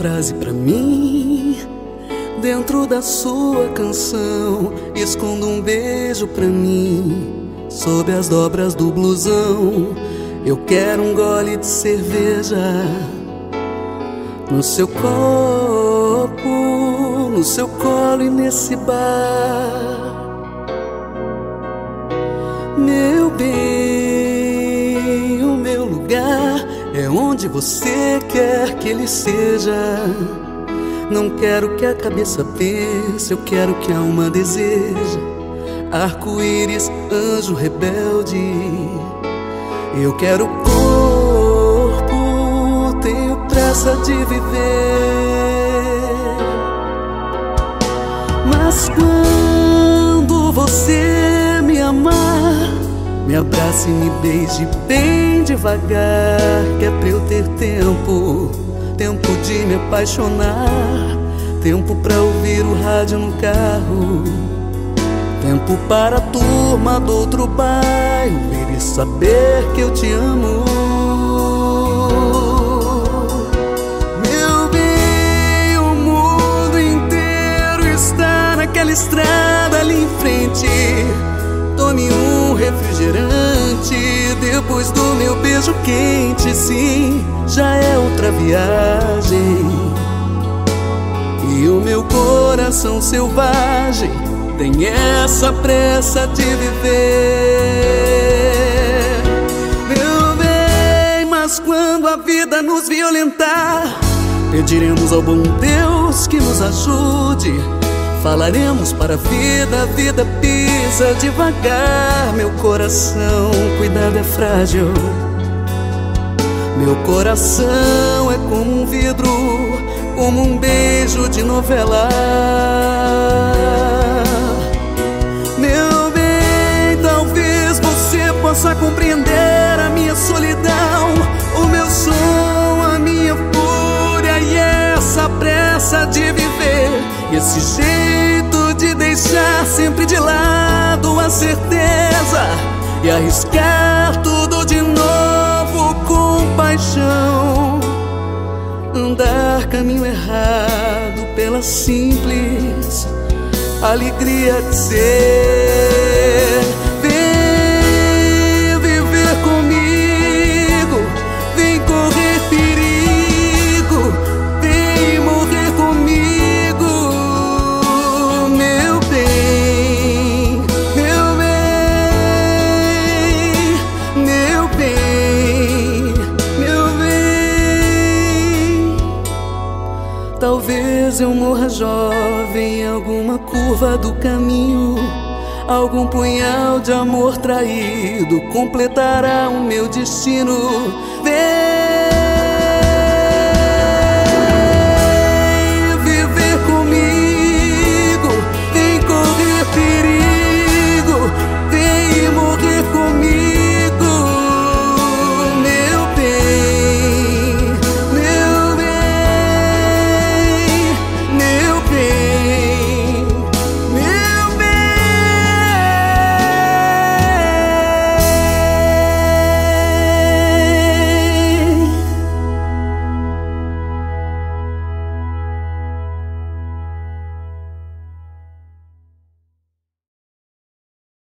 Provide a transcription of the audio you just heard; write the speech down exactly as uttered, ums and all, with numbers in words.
frase pra mim. Dentro da sua canção, escondo um beijo pra mim. Sob as dobras do blusão, eu quero um gole de cerveja. No seu copo, no seu colo e nesse bar. Meu bem, o meu lugar é onde você quer que ele seja. Não quero que a cabeça pense, eu quero que a alma deseja. Arco-íris, anjo rebelde. Eu quero corpo, tenho pressa de viver. Mas quando você me amar, me abrace e me beije bem devagar. Que é pra eu ter tempo, tempo de me apaixonar. Tempo pra ouvir o rádio no carro. Tempo para a turma do outro bairro ver e saber que eu te amo. Meu bem, o mundo inteiro está naquela estrada ali em frente. Tome um refrigerante depois do meu beijo quente. Sim, já é outra viagem. E o meu coração selvagem tem essa pressa de viver. Meu bem, mas quando a vida nos violentar, pediremos ao bom Deus que nos ajude. Falaremos para a vida, a vida pisa devagar. Meu coração, cuidado, é frágil. Meu coração é como um vidro, como um beijo de novela. Meu bem, talvez você possa compreender a minha solidão, o meu som, a minha fúria e essa pressa de viver. E esse jeito de deixar sempre de lado a certeza e arriscar tudo de novo com paixão. Andar caminho errado pela simples alegria de ser. Vem viver comigo, vem correr perigo, vem morrer comigo. Meu bem, meu bem, meu bem, meu bem. Talvez eu morra jovem em alguma curva do caminho. Algum punhal de amor traído completará o meu destino. Vem